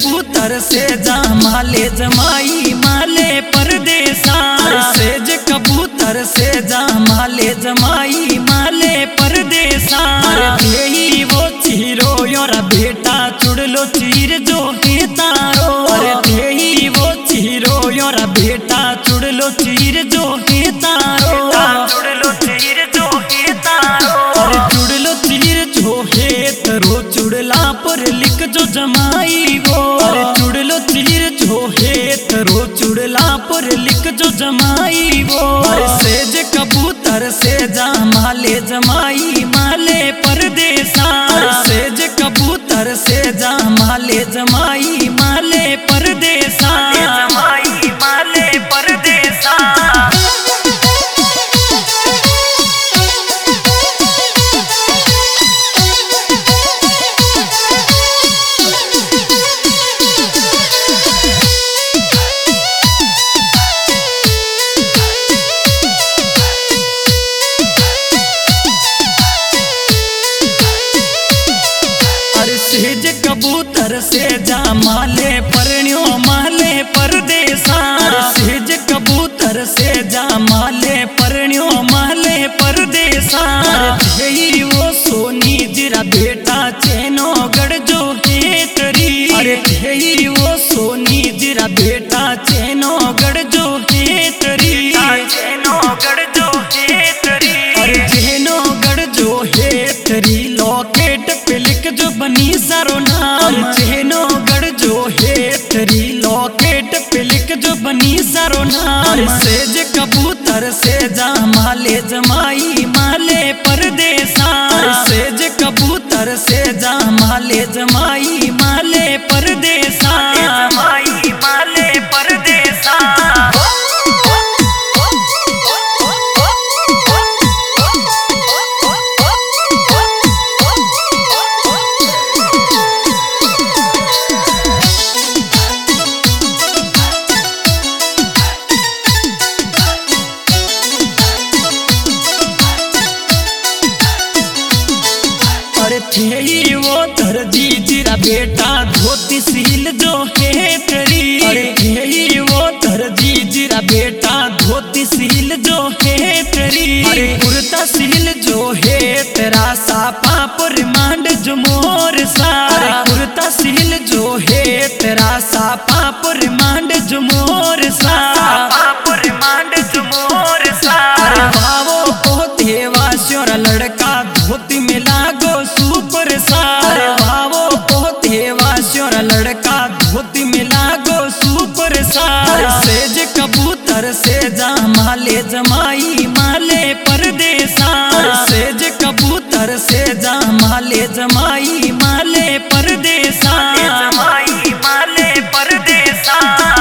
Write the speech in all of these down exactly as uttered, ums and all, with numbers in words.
कबूतर से जा माले जमाई माले परदेसा। सेज कबूतर से जा माले जमाई माले परदेसा। यही वो चीरो योरा बेटा चुड़लो चीर जो है तारो। यही वो चीरो योरा बेटा चुड़लो चीर जो है तारो। चुड़लो चीर जो है तारो। चुड़लो चीर जो है तरो चुड़ला पर लिख जो जमाई वो। चुड़लो चीर जो है तरो चुड़ला पर लिख जो जमाई वो। सेज कबूतर से जा माले जमाई माले परदेसा। सेज कबूतर से जा माले जमाई माले परदेसा। जमाई माले परदेसा। सेज कबूतर से जा माले परण्यो माले परदेसा। सेज कबूतर से जा माले परण्यो माले परदेसा। यही वो सोनी जिरा बेटा चेनो गढ़ जो है तरी। यही वो सोनी जिरा बेटा चेनो गढ़ जो है तरी। चेनो गढ़ जो है तरी। चेनो गढ़ जो है तरी लॉकेट पे लिख जो बनी सारो नाम। चेनो गढ़ जो है तरी लॉकेट पे लिख जो बनी सारो नाम। सेज कबूतर से जा माले जमाई माले परदेसा। सेज कबूतर से जा माले जमाई माले परदेसा। जमाई माले परदेसा। यही वो दर्जी जिरा बेटा धोती सील जो है तेरी। यही वो दर्जी जिरा बेटा धोती सील जो है तेरी। कुर्ता सील जो है तेरा सापा पर मांड जो मोर सा। कुर्ता सील जो है तेरा सापा पर मांड जो मोर सा। पर मांड जो मोर सा। भावो को देवा श्योरा लड़का धोती में लागो सुपर सार। भावो को देवा श्योरा लड़का धोती में लागो सुपर सार। सेज कबूतर से जा माले जमाई माले परदेसा। सेज कबूतर से जा माले जमाई माले परदेसा। जमाई माले परदेसा।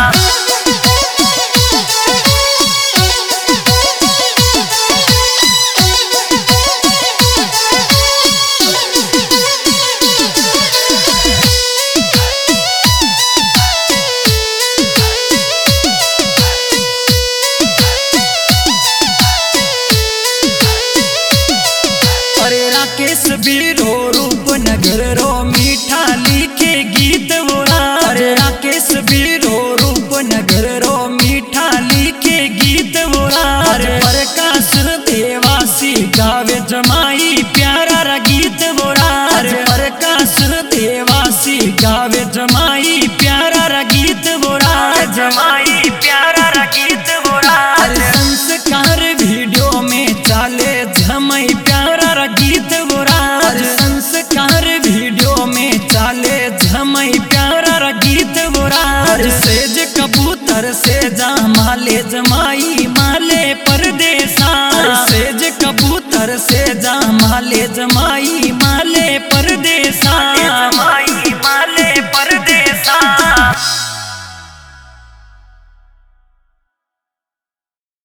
राकेश बीरो रूपनगर रो मीठा लिखे गीत वोरा। राकेश बीरो रूपनगर रो मीठा लिखे गीत वोरा। प्रकाश देवासी गावे जमाई प्यारा रा गीत वोरा। प्रकाश देवासी गावे जमाई प्यारा रा गीत वोरा। जमाई प्यारा रा गीत वोरा। संस्कार वीडियो में चाले जमाई प्यारा रा गीत वोरा। संस्कार वीडियो में चाले झमई प्यारा रा गीत वोरा। सेज कबूतर से जा माले जमाई माले परदेसा। सेज कबूतर से जा माले जमाई